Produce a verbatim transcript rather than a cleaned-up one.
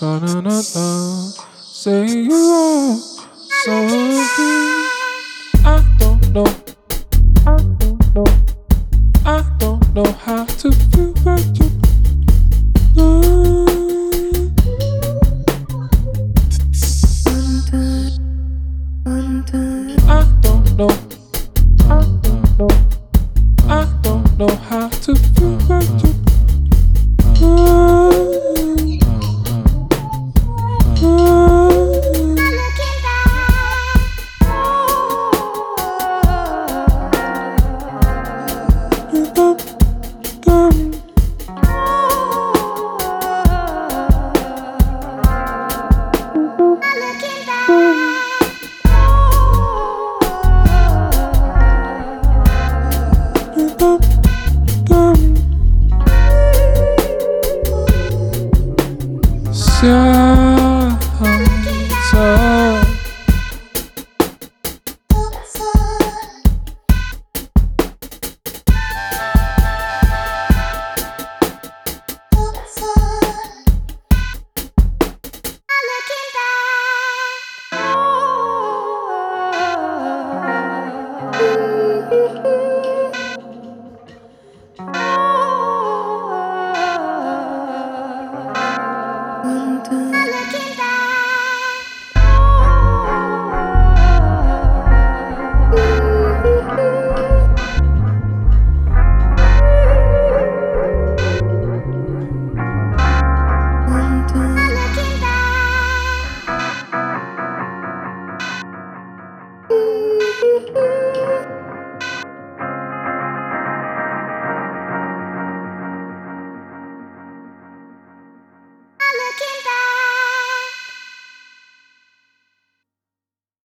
Na na na na. Say you are so good. I don't know. I don't know. I don't know how to feel about you. I don't know. I don't know. I don't know how to feel about you. Yeah.